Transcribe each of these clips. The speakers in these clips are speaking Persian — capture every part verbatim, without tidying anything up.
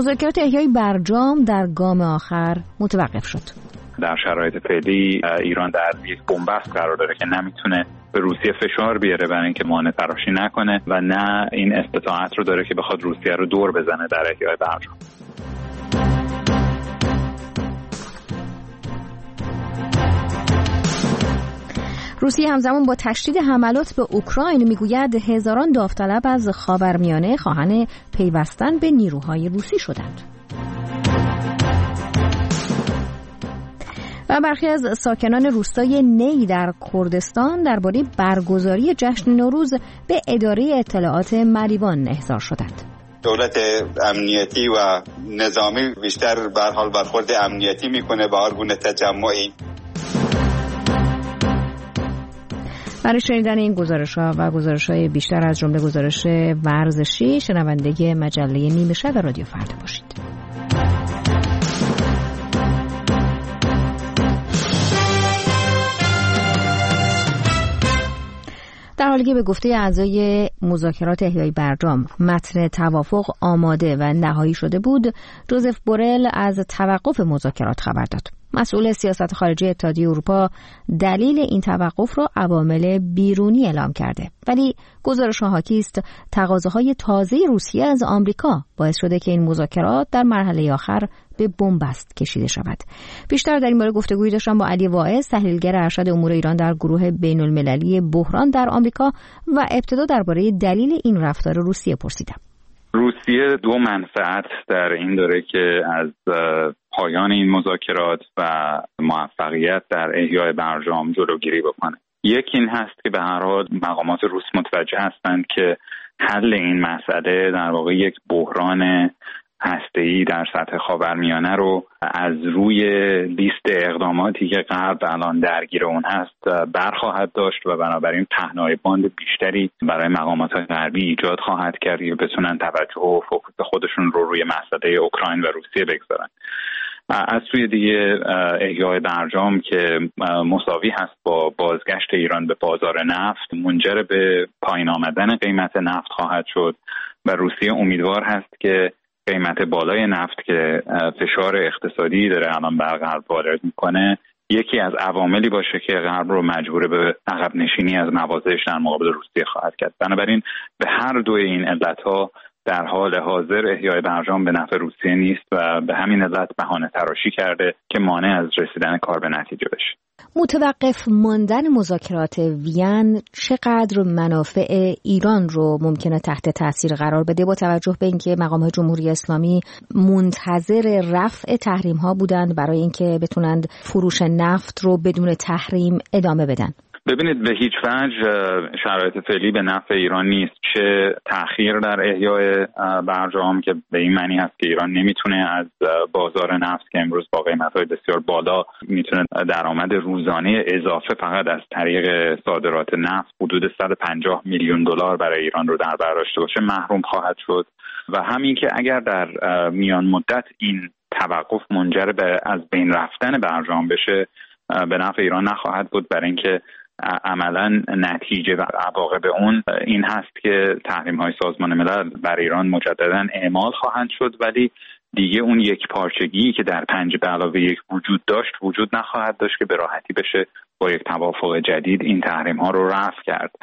مذاکرات احیای برجام در گام آخر متوقف شد. در شرایط فعلی ایران در یک بنبست قرار داره که نمیتونه به روسیه فشار بیاره برای اینکه مانع تراشی نکنه و نه این استطاعت رو داره که بخواد روسیه رو دور بزنه در احیای برجام. روسیه همزمان با تشدید حملات به اوکراین میگوید هزاران داوطلب از خاورمیانه خواهان پیوستن به نیروهای روسی شدند. و برخی از ساکنان روستای نی در کردستان درباره برگزاری جشن نوروز به اداره اطلاعات مریوان احضار شدند. دولت امنیتی و نظامی بیشتر به حال برخورد امنیتی میکنه با هر گونه تجمعی. برای شنیدن این گزارش‌ها و گزارش‌های بیشتر از جمله گزارش ورزشی شنونده مجله نیمه شب رادیو فردا باشید. در حالی که به گفته اعضای مذاکرات احیای برجام متن توافق آماده و نهایی شده بود، جوزف بورل از توقف مذاکرات خبر داد. مسئول سیاست خارجی اتحادیه اروپا دلیل این توقف را عوامل بیرونی اعلام کرده، ولی گزارش‌ها حاکی است تقاضاهای تازه روسیه از آمریکا باعث شده که این مذاکرات در مرحله آخر به بنبست کشیده شود. بیشتر در این باره گفتگویی داشتم با علی واعظ، تحلیلگر ارشد امور ایران در گروه بین‌المللی بحران در آمریکا، و ابتدا درباره دلیل این رفتار روسیه پرسیدم. روسیه دو منفعت در این داره که از پایان این مذاکرات و موفقیت در احیای برجام جلوگیری بکنه. یکی این هست که به هر حال مقامات روس متوجه هستند که حل این مسئله در واقع یک بحران هسته‌ای در سطح خاورمیانه رو از روی لیست اقداماتی که غرب الان درگیر اون هست برخواهد داشت و بنابراین پهنای باند بیشتری برای مقامات غربی ایجاد خواهد کرد که بتونن توجه و فوکوس خودشون رو روی مسئله اوکراین و روسیه بگذارن. از سوی دیگه احیای برجام که مساوی هست با بازگشت ایران به بازار نفت منجر به پایین آمدن قیمت نفت خواهد شد و روسیه امیدوار هست که قیمت بالای نفت که فشار اقتصادی داره الان بر غرب وارد میکنه یکی از عواملی باشه که غرب رو مجبور به عقب نشینی از مواضعش در مقابل روسیه خواهد کرد. بنابراین به هر دوی این علتها در حال حاضر احیای برجام به نفع روسیه نیست و به همین علت بهانه تراشی کرده که مانع از رسیدن کار به نتیجه بشه. متوقف ماندن مذاکرات وین چقدر منافع ایران رو ممکنه تحت تاثیر قرار بده با توجه به اینکه مقامات جمهوری اسلامی منتظر رفع تحریم ها بودند برای اینکه بتونند فروش نفت رو بدون تحریم ادامه بدن؟ ببینید، به هیچ وجه شرایط فعلی به نفع ایران نیست. چه تأخیر در احیای برجام که به این معنی هست که ایران نمیتونه از بازار نفت که امروز با قیمت‌های بسیار بالا میتونه درآمد روزانه اضافه فقط از طریق صادرات نفت حدود صد و پنجاه میلیون دلار برای ایران رو در بر داشته باشه محروم خواهد شد و همین که اگر در میان مدت این توقف منجر به از بین رفتن برجام بشه به نفع ایران نخواهد بود، برای اینکه عملا نتیجه و عواقب اون این هست که تحریم‌های سازمان ملل بر ایران مجددا اعمال خواهند شد، ولی دیگه اون یک پارچگی که در پنج به علاوه یک وجود داشت وجود نخواهد داشت که به راحتی بشه با یک توافق جدید این تحریم‌ها رو رفع کرد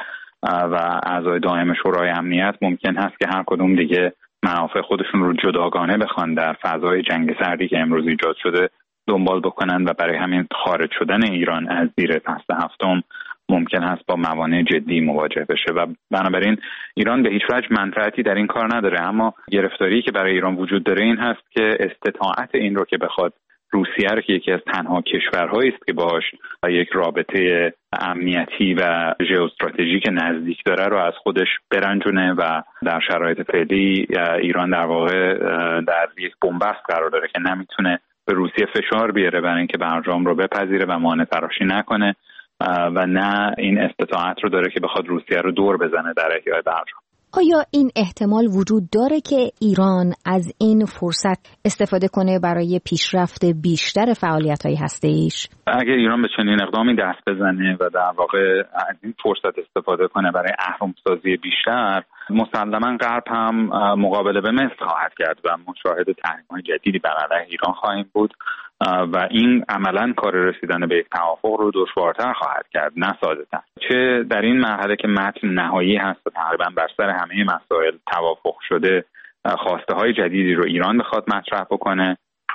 و اعضای دائم شورای امنیت ممکن هست که هر کدوم دیگه منافع خودشون رو جداگانه بخوان در فضای جنگ سردی که امروز ایجاد شده دنبال بکنن و برای همین خارج شدن ایران از زیر پست هفتم ممکن هست با موانع جدی مواجه بشه و بنابراین ایران به هیچ وجه منفعتی در این کار نداره. اما گرفتاری که برای ایران وجود داره این هست که استطاعت این رو که بخواد روسیه رو که یکی از تنها کشورهایی است که باهاش یک رابطه امنیتی و ژئواستراتژیک نزدیک داره رو از خودش برنجونه و در شرایط فعلی ایران در واقع در یک بنبست قرار داره که نمیتونه به روسیه فشار بیاره برای اینکه برجام رو بپذیره و مانع تراشی نکنه و نه این استطاعت رو داره که بخواد روسیه رو دور بزنه در احیای برجام. آیا این احتمال وجود داره که ایران از این فرصت استفاده کنه برای پیشرفت بیشتر فعالیت‌های هسته‌ایش؟ اگر ایران به چنین اقدامی دست بزنه و در واقع از این فرصت استفاده کنه برای اهرم‌سازی بیشتر، مسلماً غرب هم مقابله به مثل خواهد کرد و مشاهد تحریم‌های جدیدی بر علیه ایران خواهیم بود و این عملاً کار رسیدن به یک توافق رو دشوارتر خواهد کرد، نه ساده‌تر. چه در این مرحله که متن نهایی هست و تقریباً بر سر همه مسائل توافق شده، خواسته‌های جدیدی رو ایران بخواد مطرح بکنه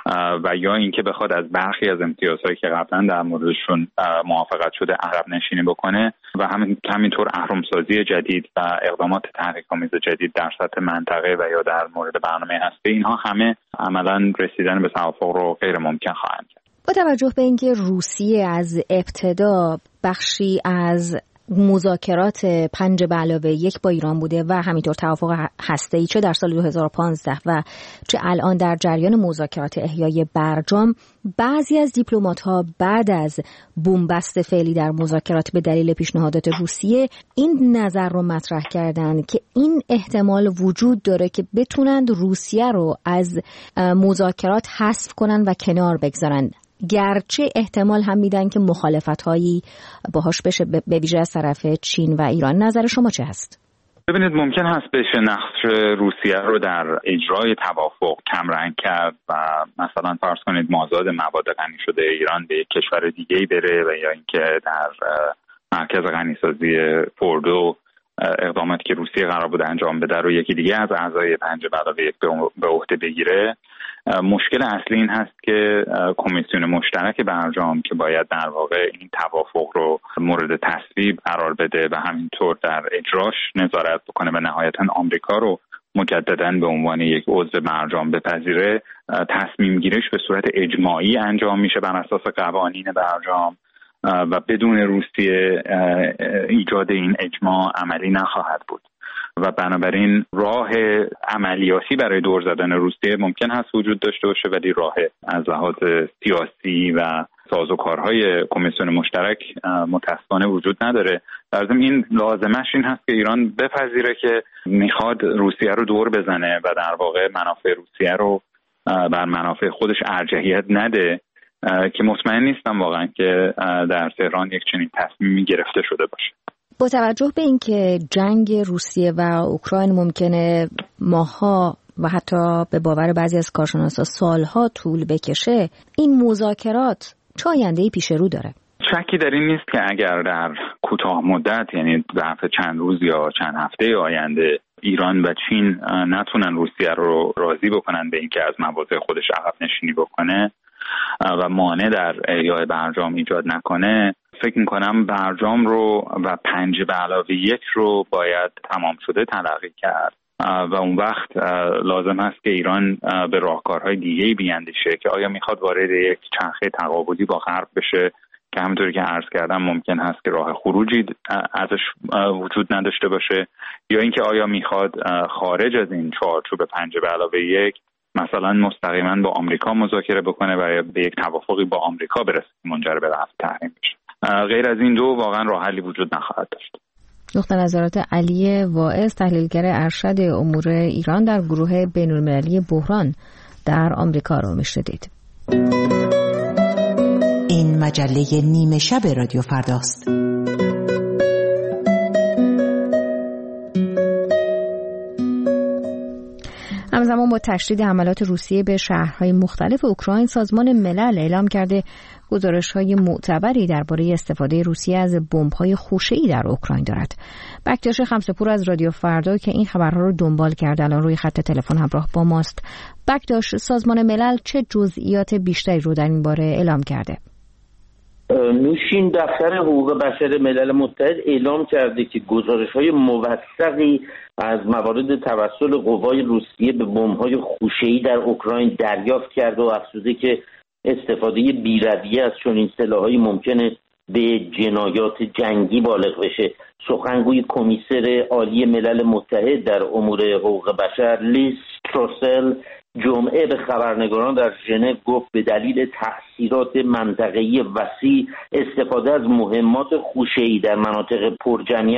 و یا اینکه بخواد از برخی از امتیازهایی که قبلا در موردشون موافقت شده عقب نشینی بکنه و همین همینطور اهرم‌سازی جدید و اقدامات تحریک‌آمیز جدید در سطح منطقه و یا در مورد برنامه هسته، اینها همه عملاً رسیدن به توافق رو غیر ممکن خواهند کرد. با توجه به اینکه روسیه از ابتدا بخشی از مذاکرات پنج به علاوه یک با ایران بوده و همینطور توافق هسته‌ای چه در سال دو هزار و پانزده و چه الان در جریان مذاکرات احیای برجام، بعضی از دیپلمات‌ها بعد از بنبست فعلی در مذاکرات به دلیل پیشنهادات روسیه این نظر رو مطرح کردند که این احتمال وجود داره که بتونند روسیه رو از مذاکرات حذف کنن و کنار بگذارن، گرچه احتمال هم میدن که مخالفت‌هایی باهاش بشه به ویژه از طرف چین و ایران. نظر شما چه هست؟ ببینید، ممکن هست بشه نقش روسیه رو در اجرای توافق کمرنگ کرد و مثلا فرض کنید مازاد مواد غنی شده ایران به یک کشور دیگه‌ای بره و یا اینکه در مرکز غنیسازی فوردو اقداماتی که روسیه قرار بود انجام بده رو یکی دیگه از اعضای پنج به علاوه یک به عهده بگیره. مشکل اصلی این هست که کمیسیون مشترک برجام که باید در واقع این توافق رو مورد تصویب قرار بده و همینطور در اجراش نظارت بکنه و نهایتاً آمریکا رو مجدداً به عنوان یک عضو برجام بپذیره، تصمیم گیریش به صورت اجماعی انجام میشه بر اساس قوانین برجام و بدون روسیه ایجاد این اجماع عملی نخواهد بود و بنابراین راه عملیاتی برای دور زدن روسیه ممکن هست وجود داشته باشه، ولی راه از لحاظ سیاسی و سازوکارهای کمیسیون مشترک متأسفانه وجود نداره. در ضمن این لازمش این هست که ایران بپذیره که میخواد روسیه رو دور بزنه و در واقع منافع روسیه رو بر منافع خودش ارجحیت نده، که مطمئن نیستم واقعا که در تهران یک چنین تصمیمی گرفته شده باشه. با توجه به اینکه جنگ روسیه و اوکراین ممکنه ماه‌ها و حتی به باور بعضی از کارشناسا سالها طول بکشه، این مذاکرات چه آینده‌ای پیش رو داره؟ شکی در این نیست که اگر در کوتاه مدت، یعنی ظرف چند روز یا چند هفته آینده، ایران و چین نتونن روسیه رو راضی بکنن به اینکه از مواضع خودش عقب نشینی بکنه و مانع در احیای برجام ایجاد نکنه، فکر میکنم برجام رو و پنج به علاوه یک رو باید تمام شده تلقی کرد و اون وقت لازم هست که ایران به راهکارهای دیگه‌ای بیاندیشه که آیا میخواد وارد یک چرخه تقابلی با غرب بشه که همونطوری که عرض کردم ممکن هست که راه خروجی ازش وجود نداشته باشه، یا اینکه آیا میخواد خارج از این چارچوب پنج به علاوه یک مثلا مستقیما با آمریکا مذاکره بکنه و به یک توافقی با آمریکا برسه منجر به رفع تحریم بشه. غیر از این دو واقعا راه حلی وجود نخواهد داشت. نقطه نظرات علی واعظ، تحلیلگر ارشد امور ایران در گروه بین‌المللی بحران در آمریکا رو میشنیدید. این مجله نیمه شب رادیو فرداست. همزمان با تشدید حملات روسیه به شهرهای مختلف اوکراین، سازمان ملل اعلام کرده گزارش‌های معتبری درباره استفاده روسیه از بمب‌های خوشه‌ای در اوکراین دارد. بکتاش خمسه‌پور از رادیو فردا که این خبرها رو دنبال کرده الان روی خط تلفن همراه با ماست. بکتاش، سازمان ملل چه جزئیات بیشتری رو در این باره اعلام کرده؟ نوشین، دفتر حقوق بشر ملل متحد اعلام کرده که گزارش‌های موثقی از موارد توسل قوای روسیه به بمب‌های خوشه‌ای در اوکراین دریافت کرده و افزوده که استفاده بی‌رویه از چنین سلاح‌هایی ممکنه به جنایات جنگی بالغ بشه. سخنگوی کمیسر عالی ملل متحد در امور حقوق بشر لیز تروسل جمعه به خبرنگاران در ژنو گفت به دلیل تأثیرات منطقه‌ای وسیع، استفاده از مهمات خوشه‌ای در مناطق پرجمعیت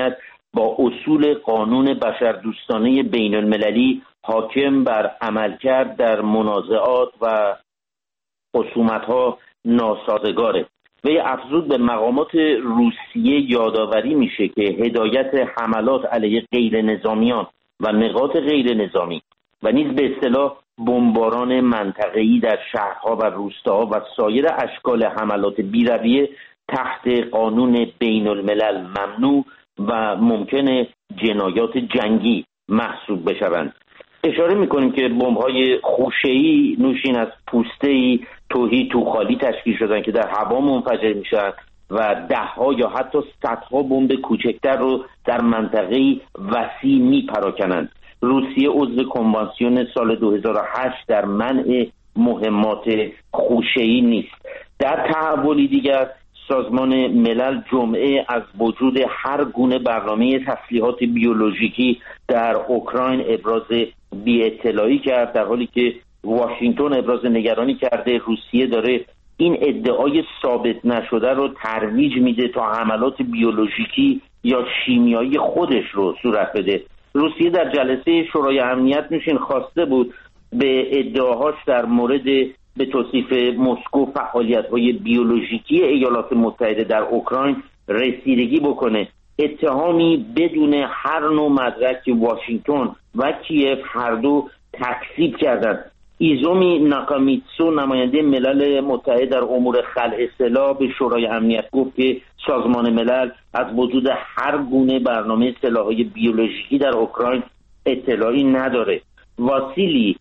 با اصول قانون بشردوستانه بین المللی حاکم بر عملکرد در منازعات و خصومت‌ها ناسازگاره. وی افزود به مقامات روسیه یادآوری میشه که هدایت حملات علیه غیر نظامیان و نقاط غیر نظامی و نیز به اصطلاح بمباران منطقه‌ای در شهرها و روستاها و سایر اشکال حملات بی‌رویه تحت قانون بین الملل ممنوع و ممکنه جنایات جنگی محسوب بشوند. اشاره میکنیم که بمب‌های خوشه‌ای نوشین از پوسته‌ای توهی تو خالی تشکیل شدن که در هوا منفجر میشن و ده‌ها یا حتی صدها بمب کوچکتر رو در منطقه‌ای وسیع میپراکنند. روسیه عضو کنوانسیون سال دو هزار و هشت در منع مهمات خوشه‌ای نیست. در تحولی دیگر سازمان ملل جمعه از وجود هر گونه برنامه تسلیحات بیولوژیکی در اوکراین ابراز بی‌اطلاعی کرد، در حالی که واشنگتن ابراز نگرانی کرده روسیه داره این ادعای ثابت نشده رو ترویج میده تا حملات بیولوژیکی یا شیمیایی خودش رو صورت بده. روسیه در جلسه شورای امنیت نشین خواسته بود به ادعاهاش در مورد به توصیف مسکو فعالیت‌های بیولوژیکی ایالات متحده در اوکراین رسیدگی بکنه. اتهامی بدون هر نوع مدرک که واشنگتن و کیف هر دو تکذیب کردند. ایزومی ناکامیتسو نماینده ملل متحد در امور خلع سلاح به شورای امنیت گفت که سازمان ملل از وجود هر گونه برنامه سلاح‌های بیولوژیکی در اوکراین اطلاعی نداره. واسیلی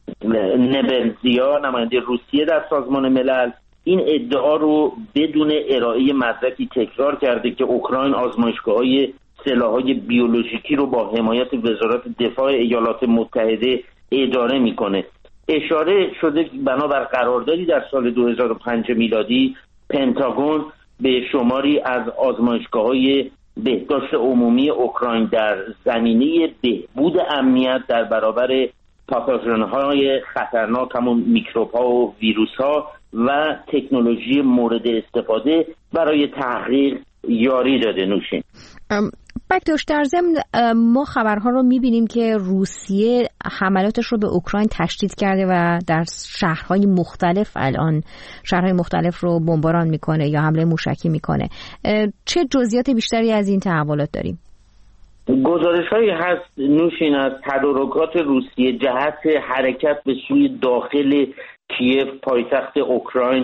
نبرزیا نماینده روسیه در سازمان ملل این ادعا رو بدون ارائه مدرکی تکرار کرده که اوکراین آزمایشگاه‌های سلاح‌های بیولوژیکی رو با حمایت وزارت دفاع ایالات متحده اداره میکنه. اشاره شده بنابر قراردادی در سال دو هزار و پنج میلادی پنتاگون به شماری از آزمایشگاه‌های بهداشت عمومی اوکراین در زمینه بهبود امنیت در برابر پاتوژن‌های خطرناک همون میکروب‌ها و ویروس‌ها و تکنولوژی مورد استفاده برای تحقیق یاری داده. نوشین بکتوش، در ضمن ما خبرها رو میبینیم که روسیه حملاتش رو به اوکراین تشدید کرده و در شهرهای مختلف الان شهرهای مختلف رو بمباران میکنه یا حمله موشکی میکنه. چه جزئیات بیشتری از این تحولات داریم؟ گزارش هایی هست نوشین از تدارکات روسیه جهت حرکت به سوی داخل کیف پایتخت اوکراین.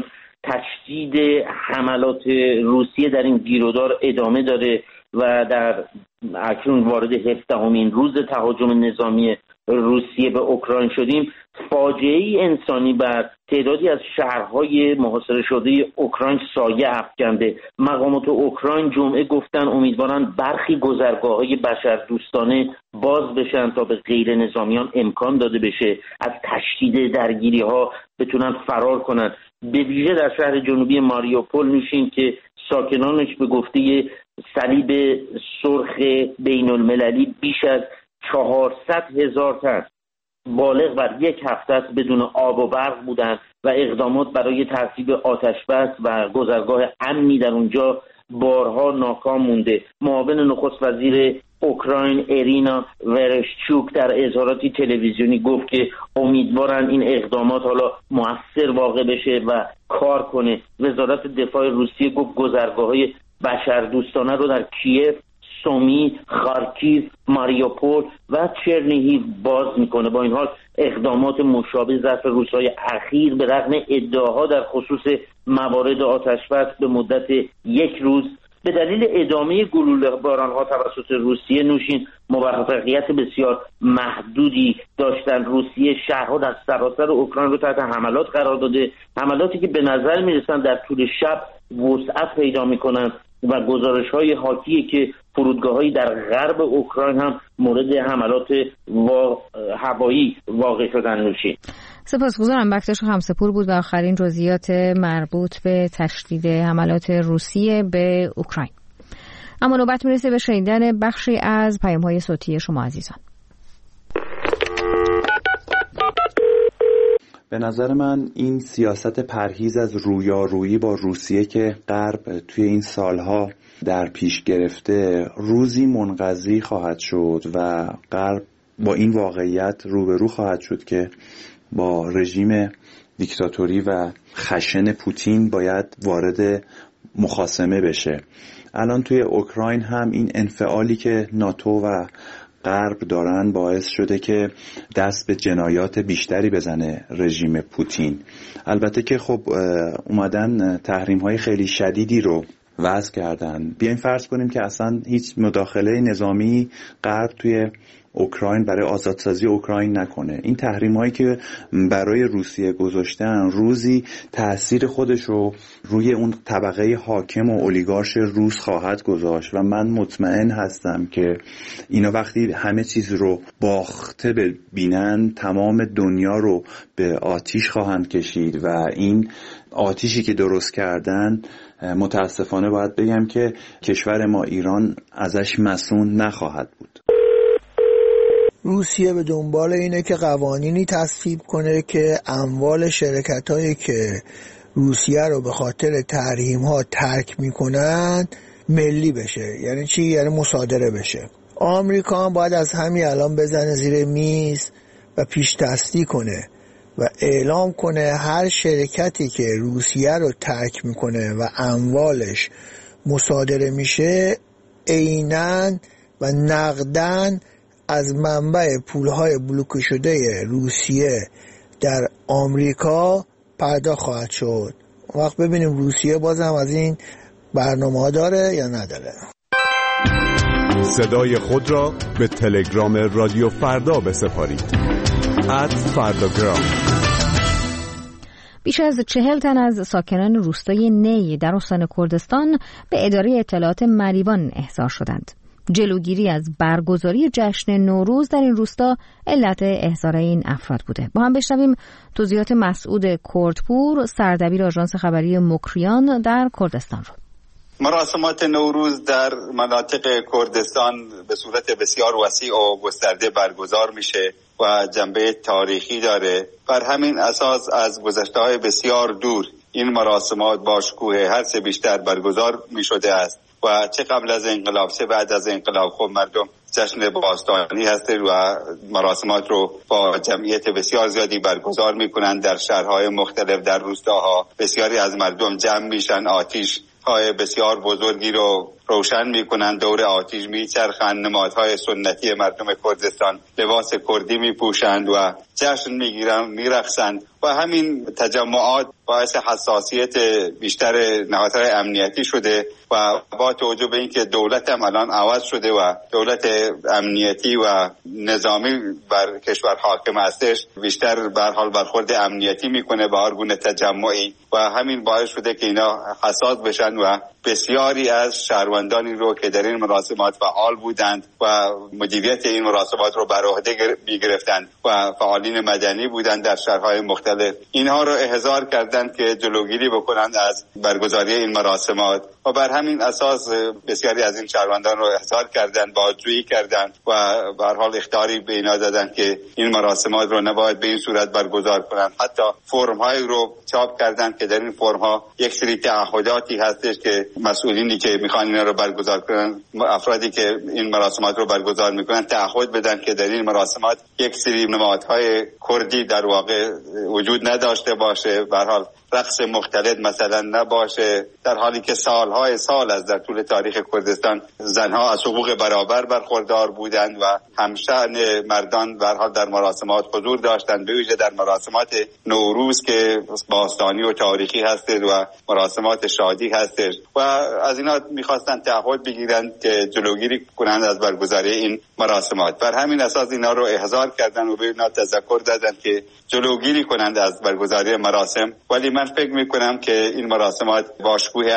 تشدید حملات روسیه در این گیرودار ادامه داره و در اکنون وارد هفدهمین روز تهاجم نظامی روسیه به اوکراین شدیم. فاجعه انسانی بر تعدادی از شهرهای محاصره شده اوکراین سایه افکنده. مقامات اوکراین جمعه گفتن امیدوارن برخی گذرگاه‌های بشردوستانه باز بشن تا به غیر نظامیان امکان داده بشه از تشدید درگیری‌ها بتونن فرار کنن. به ویژه در شهر جنوبی ماریوپول نوشین که ساکنانش به گفته صلیب سرخ بین المللی بیش از چهارصد هزار تن بالغ بر یک هفته است بدون آب و برق بودند و اقدامات برای ترتیب آتشبس و گذرگاه امنی در اونجا بارها ناکام مونده. معاون نخست وزیر اوکراین ارینا ورشچوک در اظهاراتی تلویزیونی گفت که امیدوارن این اقدامات حالا مؤثر واقع بشه و کار کنه. وزارت دفاع روسیه گفت گذرگاه‌های بشردوستانه رو در کیف، سومی، خارکیو، ماریوپول و چرنیهیو باز میکنه. با این حال اقدامات مشابه ظرف روزهای اخیر به رغم ادعاها در خصوص موارد آتشبس به مدت یک روز به دلیل ادامه گلوله باران‌ها توسط روسیه نوشین موفقیت بسیار محدودی داشتن. روسیه شهرها در سراسر اوکراین رو تحت حملات قرار داده، حملاتی که به نظر میرسن در طول شب وسعت پیدا میکنن و گزارش‌های حاکیه که فرودگاه‌هایی در غرب اوکراین هم مورد حملات وا... هوایی واقع شدن. نوشین سپاسگزارم. بکتوش همسپور بود و آخرین جزئیات مربوط به تشدید حملات روسیه به اوکراین. اما نوبت میرسه به شنیدن بخشی از پیام‌های صوتی شما عزیزان. به نظر من این سیاست پرهیز از رویارویی با روسیه که غرب توی این سالها در پیش گرفته روزی منقضی خواهد شد و غرب با این واقعیت روبرو خواهد شد که با رژیم دیکتاتوری و خشن پوتین باید وارد مخاصمه بشه. الان توی اوکراین هم این انفعالی که ناتو و غرب دارن باعث شده که دست به جنایات بیشتری بزنه رژیم پوتین. البته که خب اومدن تحریم‌های خیلی شدیدی رو وضع کردن. بیاین فرض کنیم که اصلا هیچ مداخله نظامی غرب توی اوکراین برای آزادسازی اوکراین نکنه. این تحریم‌هایی که برای روسیه گذاشتن روزی تأثیر خودش رو روی اون طبقه حاکم و اولیگارش روس خواهد گذاشت و من مطمئن هستم که اینا وقتی همه چیز رو باخته ببینن تمام دنیا رو به آتیش خواهند کشید و این آتیشی که درست کردن متاسفانه باید بگم که کشور ما ایران ازش مصون نخواهد بود. روسیه به دنبال اینه که قوانینی تصویب کنه که اموال شرکت‌هایی که روسیه رو به خاطر تحریم‌ها ترک می‌کنن ملی بشه. یعنی چی؟ یعنی مصادره بشه. آمریکا هم باید از همین الان بزنه زیر میز و پیش دستی کنه و اعلام کنه هر شرکتی که روسیه رو ترک می‌کنه و اموالش مصادره میشه عیناً و نقداً از منبع پولهای بلوکه شده روسیه در آمریکا پرداخت خواهد شد. وقت ببینیم روسیه بازم از این برنامه ها داره یا نداره. صدای خود را به تلگرام رادیو فردا بسپارید. ات فرداگرام. بیش از چهل تن از ساکنان روستای نی در استان کردستان به اداره اطلاعات مریوان احضار شدند. جلوگیری از برگزاری جشن نوروز در این روستا علت احضار این افراد بوده. با هم بشنویم توضیحات مسعود کردپور، سردبیر آژانس خبری مکریان در کردستان رو. مراسمات نوروز در مناطق کردستان به صورت بسیار وسیع و گسترده برگزار میشه و جنبه تاریخی داره. بر همین اساس از گذشته‌های بسیار دور این مراسمات با شکوه هر چه بیشتر برگزار میشده است و چه قبل از انقلاب چه بعد از انقلاب خب مردم جشن باستانی هست و مراسمات رو با جمعیت بسیار زیادی برگزار میکنن. در شهرهای مختلف در روستاها بسیاری از مردم جمع میشن، آتیش های بسیار بزرگی رو روشن میکنن، دور آتیش میچرخند، نمادهای سنتی مردم کردستان لباس کردی میپوشند و جشن میگیرن، میرقصند و همین تجمعات باعث حساسیت بیشتر نهادهای امنیتی شده و با توجه به اینکه دولت هم الان عوض شده و دولت امنیتی و نظامی بر کشور حاکم هستش، بیشتر به هر حال برخورد امنیتی میکنه با هر گونه تجمعی و همین باعث شده که اینا حساس بشن و بسیاری از شهروندانی رو که در این مراسمات فعال بودند و مدیریت این مراسمات رو بر عهده میگرفتند و فعالین مدنی بودند در شهرهای مختلف، اینها رو احضار کردند که جلوگیری بکنند از برگزاری این مراسمات و بر همین اساس بسیاری از این شهروندان رو احضار کردند، بازجویی کردند و به هر حال اخطاری به اینا دادند که این مراسمات رو نباید به این صورت برگزار کنند. حتی فرم‌های رو چاپ کردند که در این فرم‌ها یک سری تعهداتی هستش که مسئولینی که میخوان اینا رو برگزار کنن، افرادی که این مراسمات رو برگزار میکنن تعهد بدن که در این مراسمات یک سری نمادهای کردی در واقع وجود نداشته باشه، به هر حال رقص مختلط مثلا نباشه، در حالی که سالهای سال از در طول تاریخ کردستان زنها از حقوق برابر برخوردار بودند و همشأن مردان به هر حال در مراسمات حضور داشتند، به ویژه در مراسمات نوروز که باستانی و تاریخی هست و مراسمات شادی هستش و از اینا میخواستن تعهد بگیرن که جلوگیری کنند از برگزاری این مراسمات. بر همین اساس اینا رو احضار کردن و به اینا تذکر دادن که جلوگیری کنند از برگزاری مراسم. ولی من فکر میکنم که این مراسمات با شکوه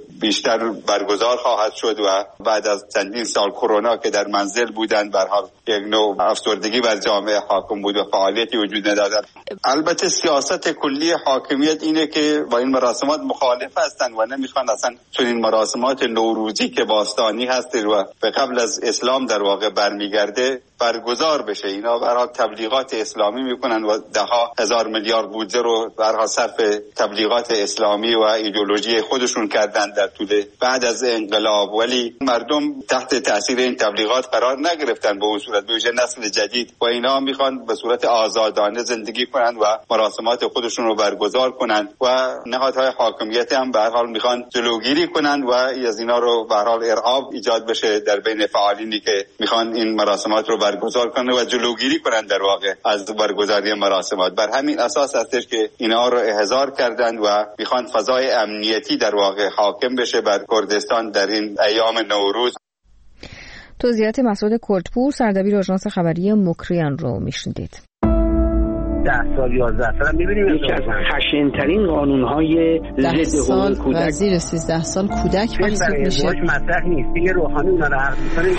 بیشتر برگزار خواهد شد و بعد از چندین سال کرونا که در منزل بودند به هر حال یک نوع افسردگی بر جامعه حاکم بود و فعالیتی وجود نداشت. البته سیاست کلی حاکمیت اینه که با این مراسمات مخالف هستند و نمیخوان اصلا چون این مراسمات نوروزی که باستانی هست و به قبل از اسلام در واقع برمیگرده برگزار بشه. اینا برای تبلیغات اسلامی میکنن و ده ها هزار میلیارد بودجه رو برای صرف تبلیغات اسلامی و ایدئولوژی خودشون کردن در طول بعد از انقلاب، ولی مردم تحت تاثیر این تبلیغات قرار نگرفتن به اون صورت. به ویژه نسل جدید و اینا میخوان به صورت آزادانه زندگی کنن و مراسمات خودشون رو برگزار کنن و نهادهای حاکمیت هم به هر حال میخوان جلوگیری کنن و از اینا رو به هر حال ارعاب ایجاد بشه در بین فعالینی که میخوان این مراسمات رو برگزار کنن و جلوگیری کنن در واقع از برگزاری مراسمات. بر همین اساس هستش که اینا رو احضار کردن و میخوان فضای امنیتی در واقع حاکم بشه بر کردستان در این ایام نوروز. توضیحات مسعود کردپور، سردبیر آژانس خبری مکریان رو میشنیدید. ده سال یازده سال می‌بینیم یکی از خشن‌ترین قانون‌های ضد حقوق کودک و زیر سیزده سال کودک محسوب میشه. مطرح نیست دیگه. روحانی اونا رو حرف می‌زنه.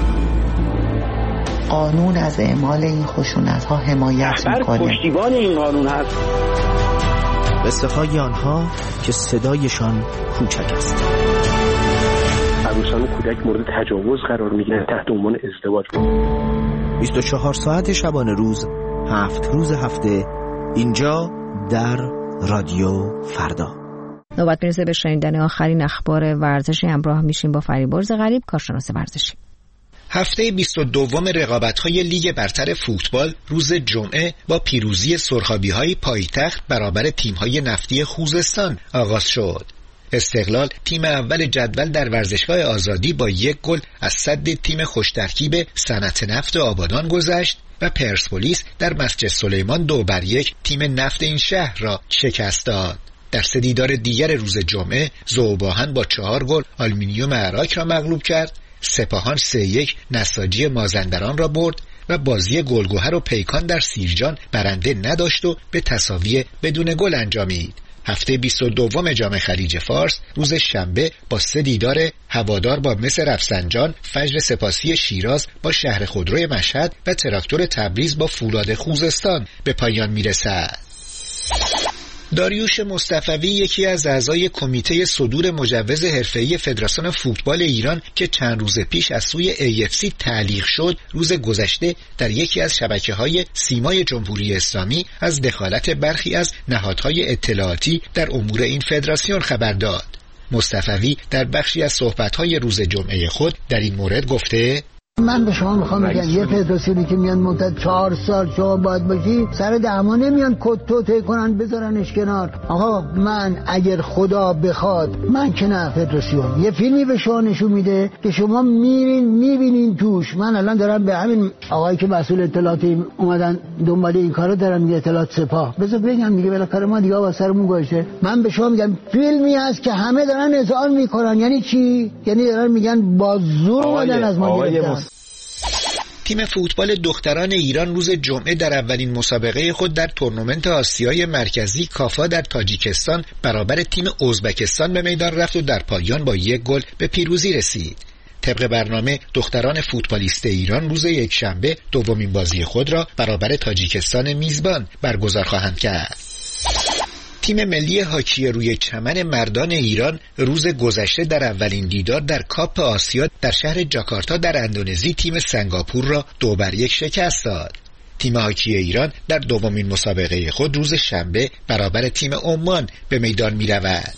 قانون از اعمال این خشونت‌ها حمایت می‌کنه. پشتیبان این قانون هست. قصه های آنها که صدایشان کوچک است. عروسان و کودک مورد تجاوز قرار می‌گیرند تحت عنوان ازدواج. بیست و چهار ساعت شبانه روز، هفت روز هفته، اینجا در رادیو فردا. نوبت میرسه به شنیدن آخرین اخبار ورزشی. همراه میشیم با فریبرز غریب، کارشناس ورزشی. هفته بیست و دوم رقابت‌های لیگ برتر فوتبال روز جمعه با پیروزی سرخابی‌های پایتخت برابر تیم‌های نفتی خوزستان آغاز شد. استقلال تیم اول جدول در ورزشگاه آزادی با یک گل از صد تیم خوشترکیب صنعت نفت آبادان گذشت و پرسپولیس در مسجد سلیمان دو بر یک تیم نفت این شهر را شکست داد. در سه دیدار دیگر روز جمعه ذوباهن با چهار گل آلومینیوم عراق را مغلوب کرد، سپاهان سه یک نساجی مازندران را برد و بازی گلگهر و پیکان در سیرجان برنده نداشت و به تساوی بدون گل انجامید. هفته بیست و دوم جام خلیج فارس روز شنبه با سه دیدار هوادار با مس رفسنجان، فجر سپاسی شیراز با شهر خودروی مشهد و تراکتور تبریز با فولاد خوزستان به پایان میرسد. داریوش مصطفوی یکی از اعضای کمیته صدور مجوز حرفه‌ای فدراسیون فوتبال ایران که چند روز پیش از سوی ای اف سی تعلیق شد، روز گذشته در یکی از شبکه‌های سیمای جمهوری اسلامی از دخالت برخی از نهادهای اطلاعاتی در امور این فدراسیون خبر داد. مصطفوی در بخشی از صحبت‌های روز جمعه خود در این مورد گفته: من به شما میخوام بگم یه فدراسیونی که میان مدت چهار سال شما باید باشی سر دهما نمیان کد توته کنن بذارنش کنار. آقا من اگر خدا بخواد من که نه فدراسیون یه فیلمی به شما نشون میده که شما میرین میبینین توش. من الان دارم به همین آقایی که مسئول اطلاعاتی اومدن دنبال این کارو دارن میگه اطلاعات سپاه بذار بگم دیگه بالاخره ما دیگه با سرمون گذشته. من به شما میگم فیلمی هست که همه دارن اذعان میکنن. یعنی چی؟ یعنی دارن میگن با زور اومدن از ما گرفتن. تیم فوتبال دختران ایران روز جمعه در اولین مسابقه خود در تورنمنت آسیای مرکزی کافا در تاجیکستان برابر تیم ازبکستان به میدان رفت و در پایان با یک گل به پیروزی رسید. طبق برنامه دختران فوتبالیست ایران روز یکشنبه دومین بازی خود را برابر تاجیکستان میزبان برگزار خواهند کرد. تیم ملی هاکی روی چمن مردان ایران روز گذشته در اولین دیدار در کاپ آسیا در شهر جاکارتا در اندونزی تیم سنگاپور را دو بر یک شکست داد. تیم هاکی ایران در دومین مسابقه خود روز شنبه برابر تیم عمان به میدان می رود.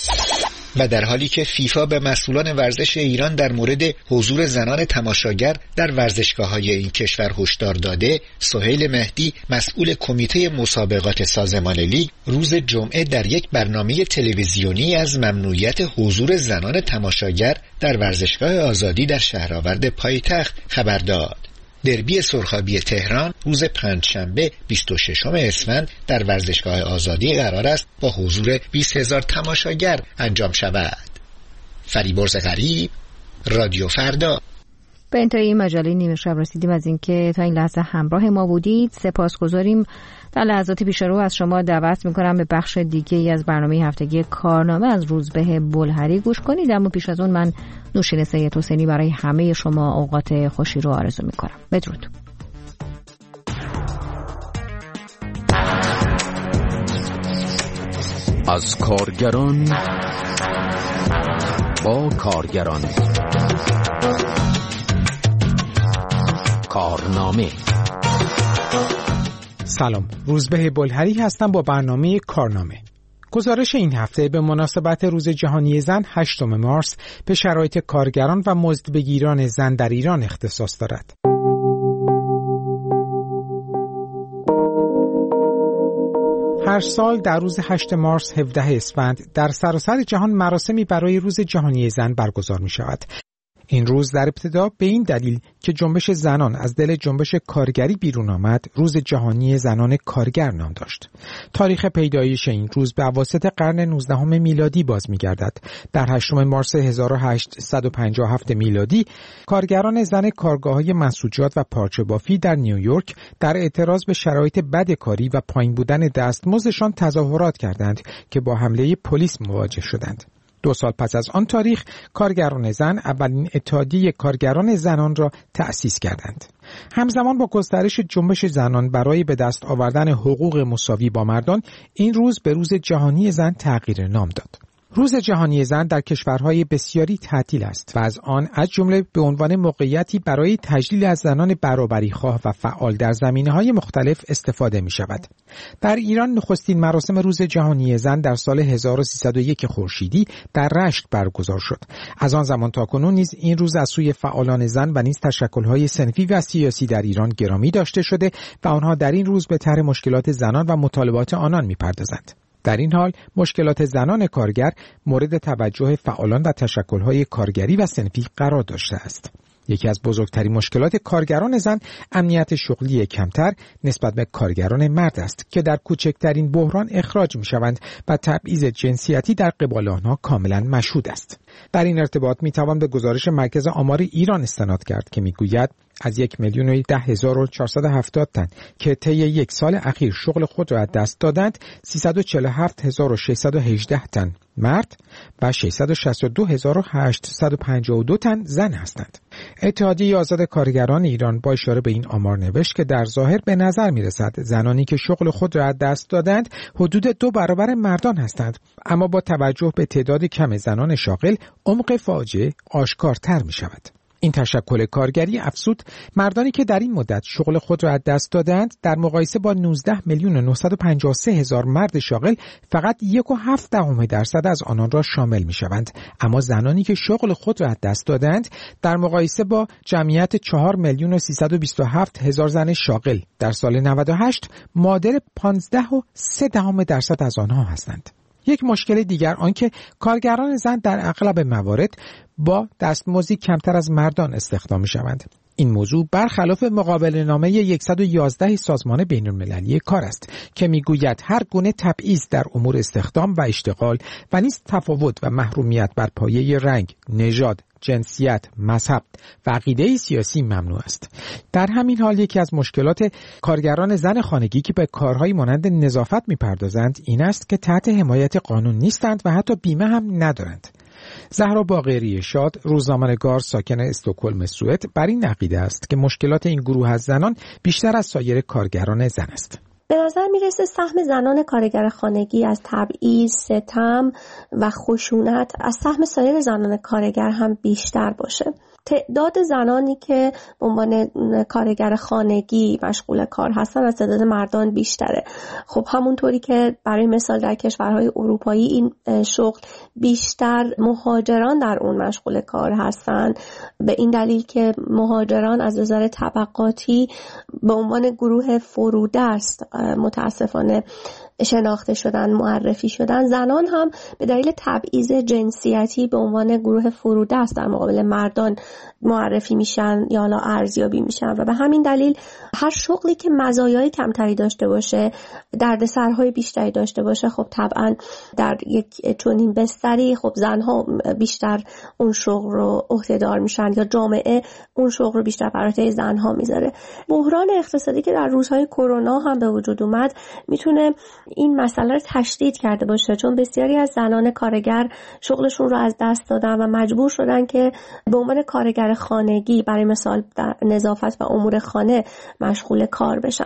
و در حالی که فیفا به مسئولان ورزش ایران در مورد حضور زنان تماشاگر در ورزشگاه‌های این کشور هشدار داده، سهیل مهدی مسئول کمیته مسابقات سازمان لیگ روز جمعه در یک برنامه تلویزیونی از ممنوعیت حضور زنان تماشاگر در ورزشگاه آزادی در شهرآورد پایتخت خبر داد. دربی سرخابی تهران روز پنجشنبه بیست و ششم اسفند در ورزشگاه آزادی قرار است با حضور بیست هزار تماشاگر انجام شود. فریبرز غریب، رادیو فردا. به انتهای این مجله نیمه شب رسیدیم. از اینکه تا این لحظه همراه ما بودید سپاسگزاریم. در لحظات پیش رو از شما دعوت میکنم به بخش دیگه ای از برنامه هفتگی کارنامه از روزبه بلهری گوش کنید. اما پیش از اون من نوشین سید حسینی برای همه شما اوقات خوشی رو آرزو میکنم. بدرود. از کارگران با کارگران. کارنامه. سلام، روزبه بلهری هستم با برنامه کارنامه. گزارش این هفته به مناسبت روز جهانی زن هشتم مارس به شرایط کارگران و مزدبگیران زن در ایران اختصاص دارد. هر سال در روز هشتم مارس هفدهم اسفند در سراسر جهان مراسمی برای روز جهانی زن برگزار می شود. این روز در ابتدا به این دلیل که جنبش زنان از دل جنبش کارگری بیرون آمد، روز جهانی زنان کارگر نام داشت. تاریخ پیدایش این روز به اواسط قرن نوزدهم میلادی باز می‌گردد. در هشتم مارس هزار و هشتصد و پنجاه و هفت میلادی، کارگران زن کارگاه‌های منسوجات و پارچه بافی در نیویورک در اعتراض به شرایط بد کاری و پایین بودن دستمزدشان تظاهرات کردند که با حمله پلیس مواجه شدند. دو سال پس از آن تاریخ، کارگران زن اولین اتحادیه کارگران زنان را تأسیس کردند. همزمان با گسترش جنبش زنان برای به دست آوردن حقوق مساوی با مردان، این روز به روز جهانی زن تغییر نام داد. روز جهانی زن در کشورهای بسیاری تعطیل است و از آن از جمله به عنوان موقعیتی برای تجلیل از زنان برابری‌خواه و فعال در زمینه‌های مختلف استفاده می‌شود. در ایران نخستین مراسم روز جهانی زن در سال هزار و سیصد و یک خورشیدی در رشت برگزار شد. از آن زمان تا کنون نیز این روز از سوی فعالان زن و نیز تشکل‌های صنفی و سیاسی در ایران گرامی داشته شده و آنها در این روز به طرح مشکلات زنان و مطالبات آنان می‌پردازند. در این حال مشکلات زنان کارگر مورد توجه فعالان و تشکل‌های کارگری و صنفی قرار داشته است. یکی از بزرگترین مشکلات کارگران زن امنیت شغلی کمتر نسبت به کارگران مرد است که در کوچکترین بحران اخراج می‌شوند و تبعیض جنسیتی در قبال آنها کاملا مشهود است. در این ارتباط می‌توان به گزارش مرکز آمار ایران استناد کرد که می‌گوید از یک میلیون و ده هزار و چهارصد و هفتاد تن که طی یک سال اخیر شغل خود را از دست دادند، سیصد و چهل و هفت هزار و ششصد و هجده تن مرد و ششصد و شصت و دو هزار و هشتصد و پنجاه و دو تن زن هستند. اتحادیه آزاد کارگران ایران با اشاره به این آمار نوشت که در ظاهر به نظر می‌رسد زنانی که شغل خود را از دست دادند حدود دو برابر مردان هستند، اما با توجه به تعداد کم زنان شاغل عمق فاجعه آشکارتر می‌شود. این تشکل کارگری افزود مردانی که در این مدت شغل خود را از دست دادند در مقایسه با نوزده میلیون و نهصد و پنجاه و سه هزار مرد شاغل فقط یک و هفت دهم درصد از آنان را شامل می شوند، اما زنانی که شغل خود را از دست دادند در مقایسه با جمعیت چهار میلیون و سیصد و بیست و هفت هزار زن شاغل در سال نود و هشت مادر پانزده و سه دهم درصد از آنها هستند. یک مشکل دیگر آنکه کارگران زن در اغلب موارد با دستمزدی کمتر از مردان استخدام می‌شوند. این موضوع برخلاف مقابله‌نامه صد و یازده سازمان بین‌المللی کار است که می‌گوید هر گونه تبعیض در امور استخدام و اشتغال و نیز تفاوت و محرومیت بر پایه رنگ، نژاد، جنسیت، مذهب و عقیده سیاسی ممنوع است. در همین حال یکی از مشکلات کارگران زن خانگی که به کارهای مانند نظافت می‌پردازند این است که تحت حمایت قانون نیستند و حتی بیمه هم ندارند. زهرا باقری شاد، روزنامه‌نگار ساکن استکهلم سوئد، بر این عقیده است که مشکلات این گروه از زنان بیشتر از سایر کارگران زن است. به نظر میرسه سهم زنان کارگر خانگی از تبعیض، ستم و خشونت از سهم سایر زنان کارگر هم بیشتر باشه. تعداد زنانی که به عنوان کارگر خانگی مشغول کار هستن از تعداد مردان بیشتره. خب همونطوری که برای مثال در کشورهای اروپایی این شغل بیشتر مهاجران در اون مشغول کار هستن، به این دلیل که مهاجران از نظر طبقاتی به عنوان گروه فرودست متاسفانه شناخته شدن، معرفی شدن. زنان هم به دلیل تبعیض جنسیتی به عنوان گروه فرودست در مقابل مردان معرفی میشن یا حالا ارزیابی میشن و به همین دلیل هر شغلی که مزایای کمتری داشته باشه، دردسرهای بیشتری داشته باشه، خب طبعا در یک چنین بستری خب زنها بیشتر اون شغل رو عهده‌دار میشن یا جامعه اون شغل رو بیشتر بر عهده زنها میذاره. بحران اقتصادی که در روزهای کرونا هم به وجود اومد میتونه این مسئله رو تشدید کرده باشه، چون بسیاری از زنان کارگر شغلشون رو از دست دادن و مجبور شدن که به عنوان کارگر خانگی برای مثال در نظافت و امور خانه مشغول کار بشن.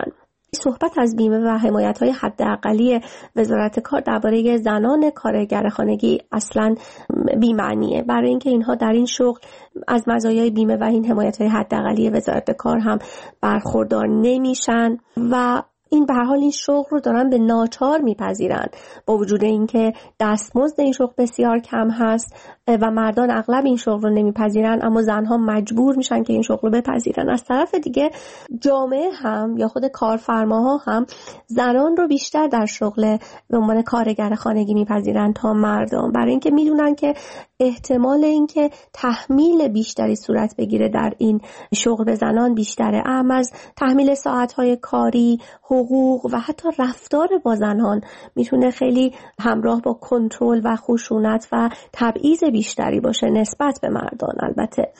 صحبت از بیمه و حمایت‌های حداقلی وزارت کار درباره زنان کارگر خانگی اصلاً بی‌معنیه، برای اینکه اینها در این شغل از مزایای بیمه و این حمایت‌های حداقلی وزارت کار هم برخوردار نمیشن و این به هر حال این شغل رو دارن به ناچار میپذیرن، با وجود اینکه دستمزد این شغل بسیار کم هست و مردان اغلب این شغل رو نمیپذیرن، اما زنها مجبور میشن که این شغل رو بپذیرن. از طرف دیگه جامعه هم یا خود کارفرماها هم زنان رو بیشتر در شغل به عنوان کارگر خانگی میپذیرن تا مردان، برای اینکه میدونن که احتمال اینکه تحمیل بیشتری صورت بگیره در این شغل به زنان بیشتره، اما از تحمیل ساعت‌های کاری، حقوق و حتی رفتار با زنان میتونه خیلی همراه با کنترل و خشونت و تبعیض بیشتری باشه نسبت به مردان البته،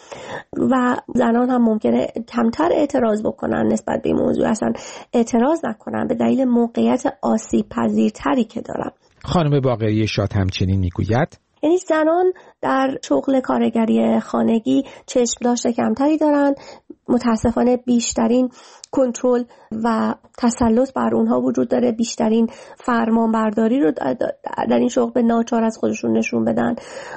و زنان هم ممکنه کمتر اعتراض بکنن نسبت به این موضوع، اصلا اعتراض نکنن به دلیل موقعیت آسیب پذیرتری که دارن. خانم باقری شاد همچنین میگوید یعنی زنان در شغل کارگری خانگی چشم داشته کمتری دارن، متاسفانه بیشترین کنترل و تسلط بر اونها وجود داره، بیشترین فرمانبرداری رو در این شغل به ناچار از خودشون نشون بدن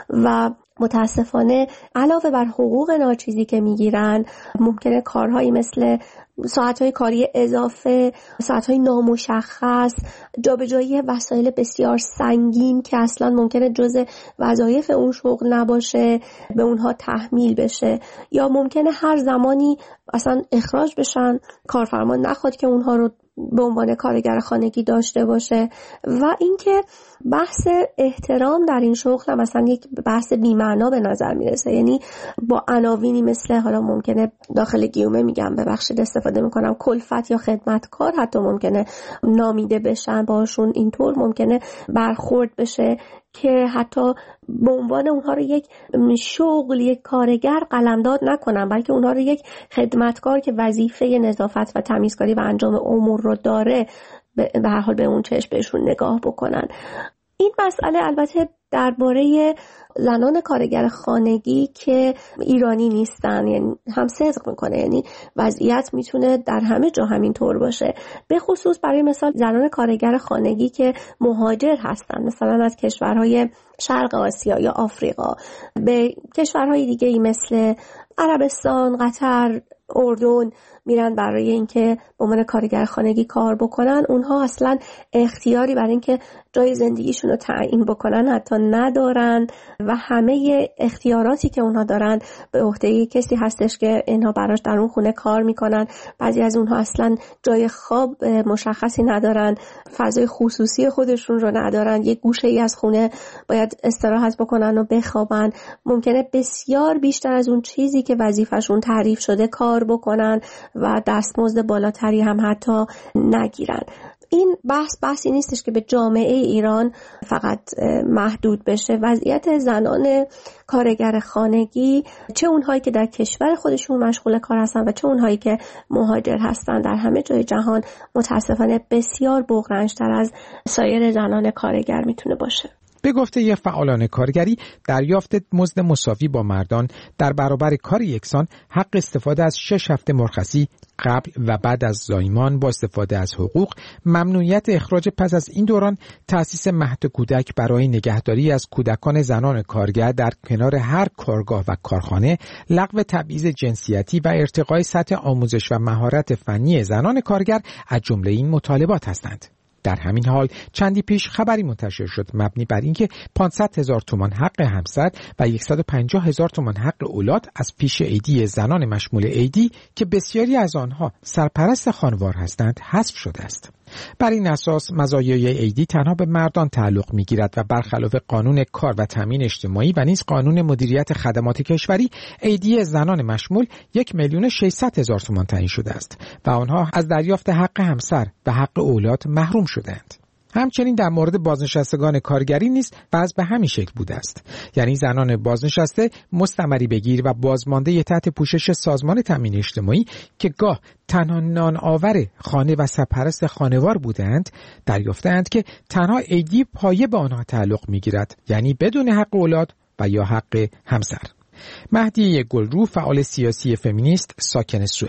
و متاسفانه علاوه بر حقوق ناچیزی که میگیرن ممکنه کارهایی مثل ساعتهای کاری اضافه، ساعتهای نامشخص، جابجایی وسایل بسیار سنگین که اصلا ممکنه جزء وظایف اون شغل نباشه به اونها تحمیل بشه، یا ممکنه هر زمانی اصلا اخراج بشن، کارفرما نخواد که اونها رو به عنوان کارگر خانگی داشته باشه. و اینکه بحث احترام در این شغل هم مثلا یک بحث بی‌معنا به نظر میرسه، یعنی با عناوینی مثل، حالا ممکنه داخل گیومه میگم ببخشید استفاده میکنم، کلفت یا خدمتکار حتی ممکنه نامیده بشن، باشون اینطور ممکنه برخورد بشه که حتی به عنوان اونها رو یک شغل، یک کارگر قلمداد نکنن، بلکه اونها رو یک خدمتکار که وظیفه نظافت و تمیزکاری و انجام امور رو داره به هر حال به اون چشم بهشون نگاه بکنن. این مسئله البته درباره زنان کارگر خانگی که ایرانی نیستن یعنی هم صدق میکنه، یعنی وضعیت میتونه در همه جا همین طور باشه، به خصوص برای مثال زنان کارگر خانگی که مهاجر هستن، مثلا از کشورهای شرق آسیا یا آفریقا به کشورهای دیگه ای مثل عربستان، قطر، اردن میرن برای اینکه به عنوان کارگر خانگی کار بکنن. اونها اصلا اختیاری برای اینکه جای زندگیشون رو تعیین بکنن حتی ندارن و همه اختیاراتی که اونها دارن به عهده کسی هستش که اینها براش در اون خونه کار میکنن. بعضی از اونها اصلا جای خواب مشخصی ندارن، فضای خصوصی خودشون رو ندارن، یک گوشه ای از خونه باید استراحت بکنن و بخوابن، ممکنه بسیار بیشتر از اون چیزی که وظیفه‌شون تعریف شده کار بکنن و دستمزد بالاتری هم حتی نگیرن. این بحث بحثی نیستش که به جامعه ایران فقط محدود بشه. وضعیت زنان کارگر خانگی، چه اونهایی که در کشور خودشون مشغول کار هستن و چه اونهایی که مهاجر هستن، در همه جای جهان متاسفانه بسیار بغرنج‌تر از سایر زنان کارگر میتونه باشه. به گفته یه فعالان کارگری، دریافت مزد مساوی با مردان در برابر کار یکسان، حق استفاده از شش هفته مرخصی قبل و بعد از زایمان با استفاده از حقوق، ممنوعیت اخراج پس از این دوران، تأسیس مهد کودک برای نگهداری از کودکان زنان کارگر در کنار هر کارگاه و کارخانه، لغو تبعیض جنسیتی و ارتقای سطح آموزش و مهارت فنی زنان کارگر از جمله این مطالبات هستند. در همین حال چندی پیش خبری منتشر شد مبنی بر اینکه پانصد هزار تومان حق همسر و صد و پنجاه هزار تومان حق اولاد از پیش عیدی زنان مشمول عیدی که بسیاری از آنها سرپرست خانوار هستند حذف شده است. بر این اساس مزایای عیدی تنها به مردان تعلق می‌گیرد و برخلاف قانون کار و تامین اجتماعی و نیز قانون مدیریت خدمات کشوری، عیدی زنان مشمول یک میلیون و ششصد هزار تومان تعیین شده است و آنها از دریافت حق همسر و حق اولاد محروم شدند. همچنین در مورد بازنشستگان کارگری نیز وضع به همین شکل بوده است، یعنی زنان بازنشسته مستمری بگیر و بازمانده تحت پوشش سازمان تامین اجتماعی که گاه تنها نان آور خانه و سرپرست خانوار بودند، دریافتند که تنها عیدی پایه به آنها تعلق می‌گیرد، یعنی بدون حق اولاد و یا حق همسر. مهدی گلرو، فعال سیاسی فمینیست ساکن سوئد: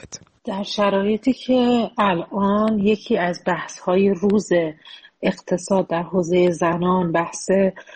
در شرایطی که الان یکی از بحث‌های روز اقتصاد در حوزه زنان بحث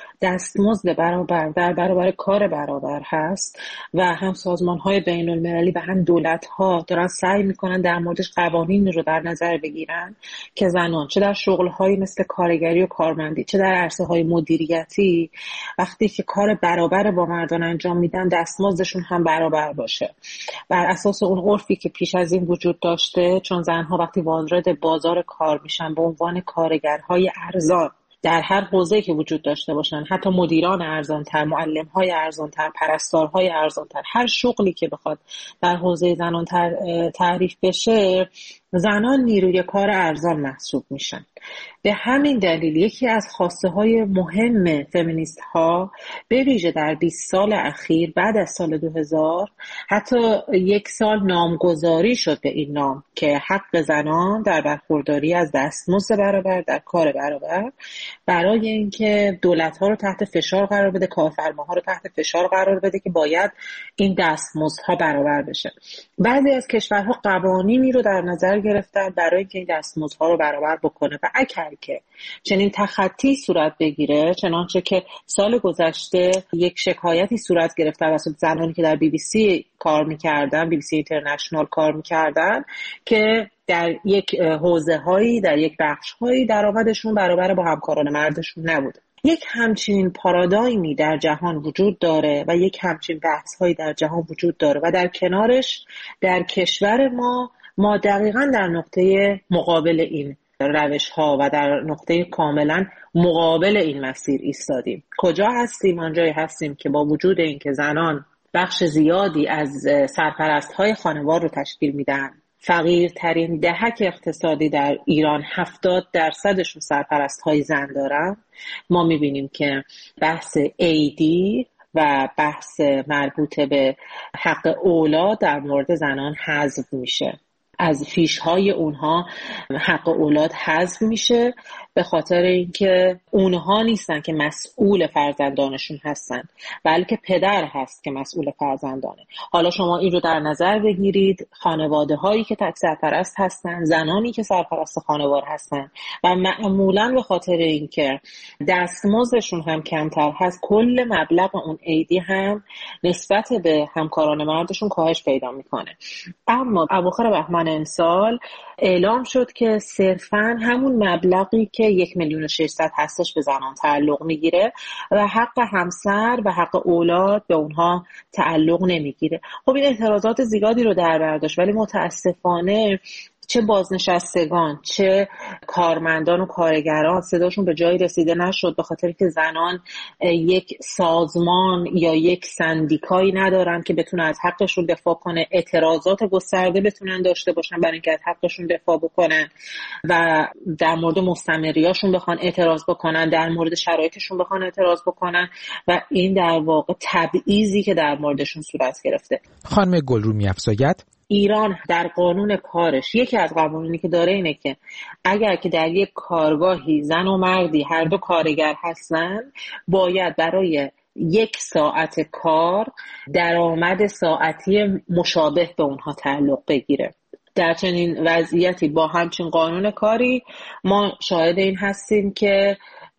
دستمزد برابر در برابر کار برابر هست و هم سازمان‌های بین‌المللی و هم دولت‌ها دارن سعی می‌کنن در موردش قوانین رو در نظر بگیرن که زنان چه در شغل‌هایی مثل کارگری و کارمندی چه در عرصه‌های مدیریتی وقتی که کار برابر با مردان انجام میدن دستمزدشون هم برابر باشه. بر اساس اون عرفی که پیش از این وجود داشته، چون زن‌ها وقتی وارد بازار کار میشن به عنوان کارگرهای ارزان در هر حوزه‌ای که وجود داشته باشن، حتی مدیران ارزان‌تر، معلم‌های ارزان‌تر، پرستارهای ارزان‌تر، هر شغلی که بخواد در حوزه زنان تعریف بشه، زنان نیروی کار ارزان محسوب میشن. به همین دلیل یکی از خواسته های مهم فمینیست ها به ویژه در بیست سال اخیر بعد از سال دو هزار حتی یک سال نامگذاری شد به این نام که حق زنان در برخورداری از دستمزد برابر در کار برابر، برای اینکه دولت ها رو تحت فشار قرار بده، کارفرماها رو تحت فشار قرار بده که باید این دستمزدها برابر بشه. بعضی از کشورها قوانینی رو در نظر گرفتن برای اینکه این دستمزدها رو برابر بکنه و اگر که چنین تخطی صورت بگیره، چنانچه که سال گذشته یک شکایتی صورت گرفت توسط زنانی که در بی بی سی کار می‌کردن، بی بی سی اینترنشنال کار می‌کردن، که در یک حوزه‌هایی در یک بخش‌هایی درآمدشون برابر با همکاران مردشون نبوده. یک همچین پارادایمی در جهان وجود داره و یک همچین بحث‌هایی در جهان وجود داره و در کنارش در کشور ما ما دقیقاً در نقطه مقابل این روش ها و در نقطه کاملا مقابل این مسیر ایستادیم. کجا هستیم؟ آنجایی هستیم که با وجود اینکه زنان بخش زیادی از سرپرست های خانوار رو تشکیل میدن، فقیرترین دهک اقتصادی در ایران هفتاد درصدشون سرپرست های زن دارن، ما میبینیم که بحث ایدی و بحث مربوط به حق اولاد در مورد زنان حذف میشه. از فیش‌های اونها حق اولاد حذف میشه به خاطر اینکه اونها نیستن که مسئول فرزندانشون هستن، بلکه پدر هست که مسئول فرزندانه. حالا شما این رو در نظر بگیرید، خانواده هایی که تک سرپرست هستن، زنانی که سرپرست خانوار هستن و معمولاً به خاطر اینکه دستمزدشون هم کمتر هست، کل مبلغ اون ایدی هم نسبت به همکاران مردشون کاهش پیدا میکنه. اما اواخر بهمن امسال اعلام شد که صرفاً همون مبلغی که یک میلیون و ششصد هستش به زنان تعلق میگیره و حق همسر و حق اولاد به اونها تعلق نمیگیره. خب این اعتراضات زیادی رو در بر داشت، ولی متاسفانه چه بازنشستگان چه کارمندان و کارگران صداشون به جایی رسیده نشد، به خاطر که زنان یک سازمان یا یک سندیکایی ندارن که بتونه از حقشون دفاع کنه، اعتراضات گسترده بتونن داشته باشن برای اینکه از حقشون دفاع بکنن و در مورد مستمریاشون بخوان اعتراض بکنن، در مورد شرایطشون بخوان اعتراض بکنن و این در واقع تبعیضی که در موردشون صورت گرفته. خانم گلرو می‌افزاید ایران در قانون کارش یکی از قوانینی که داره اینه که اگر که در یک کارگاهی زن و مردی هر دو کارگر هستن، باید برای یک ساعت کار درآمد ساعتی مشابه به اونها تعلق بگیره. در چنین وضعیتی با همچین قانون کاری ما شاهد این هستیم که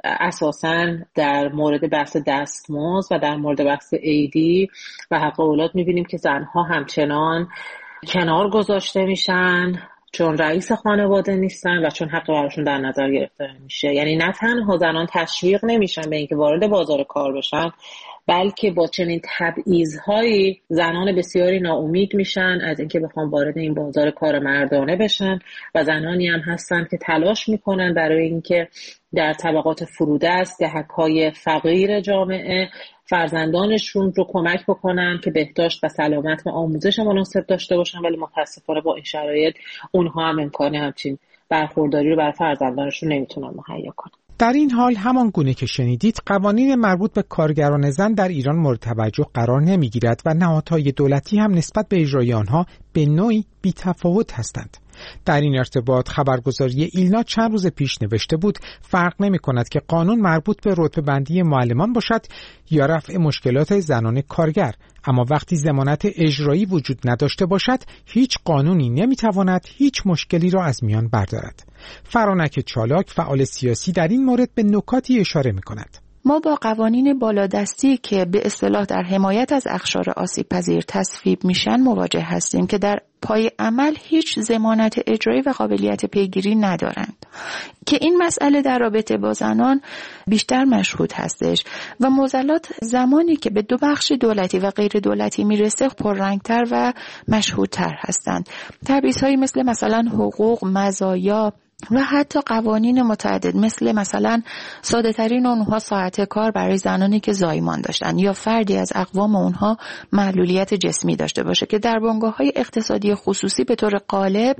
اساساً در مورد بحث دستمزد و در مورد بحث ایدی و حق اولاد می‌بینیم که زنها همچنان کنار گذاشته میشن، چون رئیس خانواده نیستن و چون حق براشون در نظر گرفته نمیشه. یعنی نه تنها زنان تشویق نمیشن به اینکه وارد بازار کار بشن، بلکه با چنین تبعیض‌هایی زنان بسیاری ناامید میشن از اینکه بخوام وارد این بازار کار مردانه بشن و زنانی هم هستن که تلاش میکنن برای اینکه در طبقات فرودست، دهک‌های فقیر جامعه فرزندانشون رو کمک بکنن که بهداشت و سلامت و آموزش مناسب داشته باشن، ولی متاسفانه با این شرایط اونها هم امکان همچین برخورداری رو برای فرزندانشون نمیتونن مهیا کنن. در این حال همان گونه که شنیدید، قوانین مربوط به کارگران زن در ایران مورد توجه قرار نمیگیرد و نهادهای دولتی هم نسبت به اجرای آنها به نوعی بی‌تفاوت هستند. در این ارتباط خبرگزاری ایلنا چند روز پیش نوشته بود فرق نمی کند که قانون مربوط به رتبه بندی معلمان باشد یا رفع مشکلات زنان کارگر، اما وقتی ضمانت اجرایی وجود نداشته باشد هیچ قانونی نمیتواند هیچ مشکلی را از میان بردارد. فرانک چالاک فعال سیاسی در این مورد به نکاتی اشاره می‌کند. ما با قوانین بالادستی که به اصطلاح در حمایت از اقشار آسیب پذیر تصویب میشن مواجه هستیم که در پای عمل هیچ ضمانت اجرایی و قابلیت پیگیری ندارند که این مسئله در رابطه با زنان بیشتر مشهود هستش و معضلات زمانی که به دو بخش دولتی و غیر دولتی میرسه پررنگتر و مشهودتر هستند. تبعیض‌هایی مثل مثلا حقوق، مزایا و حتی قوانین متعدد مثل مثلا ساده ترین اونها ساعت کار برای زنانی که زایمان داشتن یا فردی از اقوام اونها معلولیت جسمی داشته باشه که در بنگاه‌های اقتصادی خصوصی به طور غالب